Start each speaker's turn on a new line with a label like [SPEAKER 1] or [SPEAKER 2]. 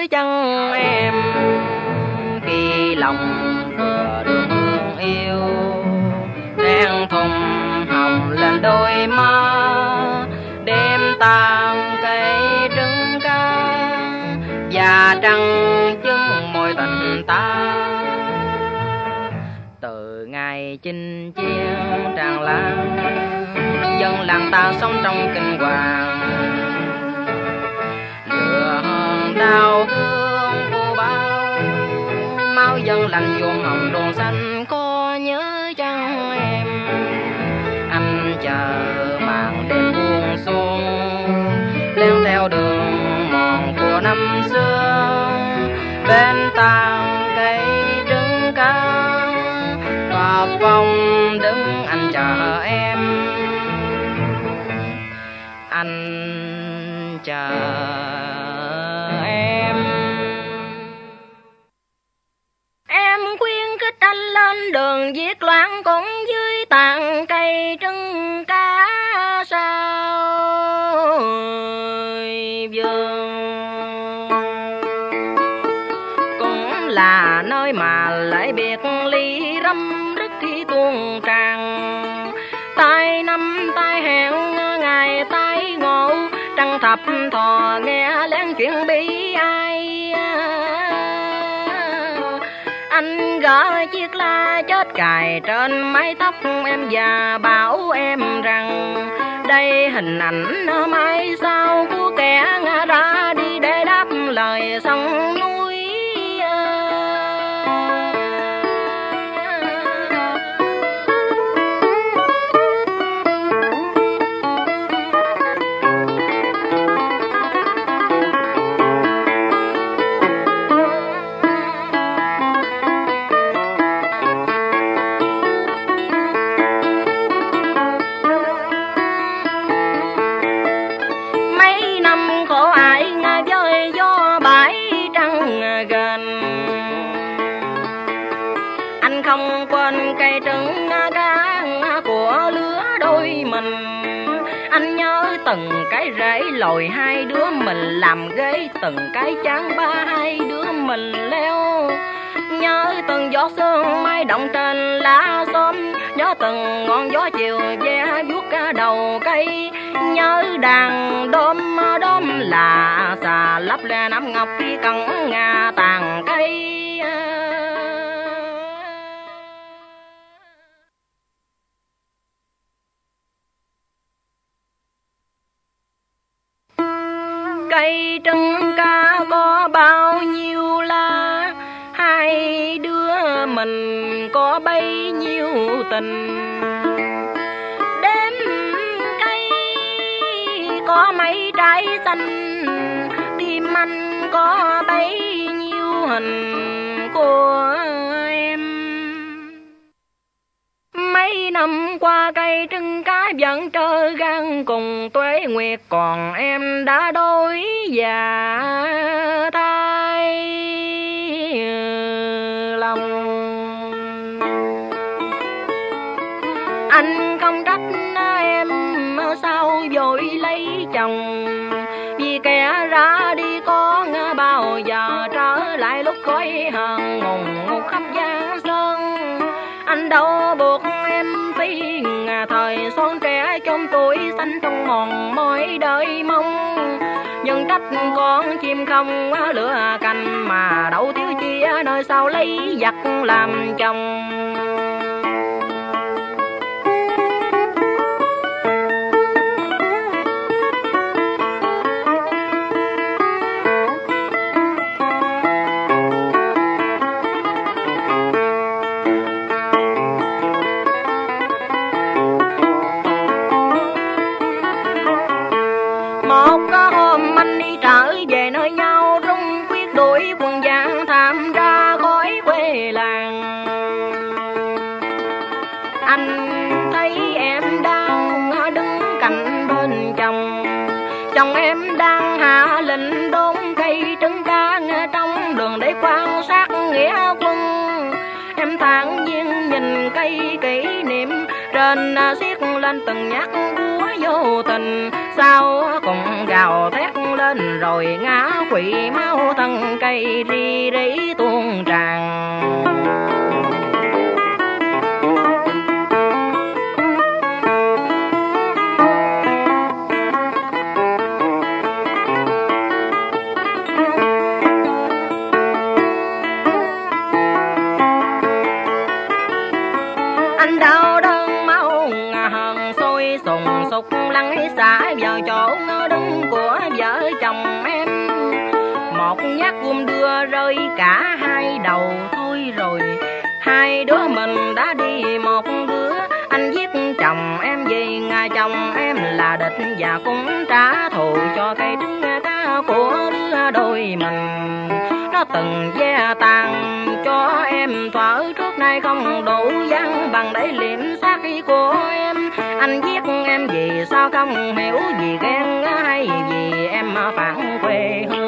[SPEAKER 1] chân em. Khi lòng vừa được yêu, đen thùng hồng lên đôi má, đêm tàn cây trứng cá và trăng chứng môi tình ta. Từ ngày chinh chiến tràn lan, dân làng ta sống trong kinh hoàng, lửa hòn đau thương vô bao, máu dân lành nhuộm hồng ruộng xanh. Có nhớ chăng em, anh chờ màn đêm buông xuống, len theo đường mòn của năm xưa, bên tàn cây trứng cá và phòng đứng anh chờ em. Anh chờ em. Em khuyên khích anh lên đường viết loạn cũng dưới tàn cây trứng cá sao vườn, cũng là nơi mà lại biệt ly râm rứt khi tuôn tràn. Tai năm tai hẹn ngày tai ngộ, trăng thập thò nghe lén chuyện bi ai. Anh gỡ chiếc la chết cài trên mái tóc em và bảo em rằng đây hình ảnh mai sau của kẻ ngã ra đi để đáp lời sông núi. Không quên cây trứng cá của lứa đôi mình, anh nhớ từng cái rễ lồi hai đứa mình làm ghế, từng cái chán ba hai đứa mình leo. Nhớ từng giọt sương mai động trên lá xóm, nhớ từng ngọn gió chiều ve vuốt cả đầu cây. Nhớ đàn đom đóm là xà lấp le nắm ngọc khi cẩn ngà tàn cây. Cây trứng cá có bao nhiêu la, hai đứa mình có bấy nhiêu tình. Đêm cây có mấy trái xanh, tim anh có bấy nhiêu hình của em. Mấy năm qua cây trứng cá vẫn trơ gan cùng tuế nguyệt, còn em đã đôi già thay lòng. Anh không trách em sao vội lấy chồng, vì kẻ ra đi có bao giờ trở lại lúc khói hờn ngùng ngục khắp giang sơn. Anh đâu buộc em phi thời son trẻ trong tuổi xanh trong mòn mỏi đợi mong. Nhưng trách con chim không lửa cành mà đậu thiếu chi nơi sau lấy giặc làm chồng. Chồng em đang hạ lệnh đốn cây trứng cá trong đường để quan sát nghĩa quân. Em thản nhiên nhìn cây kỷ niệm trên xiết lên từng nhát búa vô tình, sau cùng gào thét lên rồi ngã quỵ máu thân cây ri rỉ tuôn tràn. Anh đau đớn máu hờn sôi sùng sục lăn xả vào chỗ đứng của vợ chồng em. Một nhát gươm đưa rơi cả hai đầu thôi rồi, hai đứa mình đã đi một đứa. Anh giết chồng em vì ngài chồng em là địch, và cũng trả thù cho cây trứng cá của đứa đôi mình. Nó từng ve tàn cho em thuở trước nay không đủ dáng bằng để liệm xác của em. Anh giết em vì sao không hiểu, vì ghen hay vì em phản quê hương.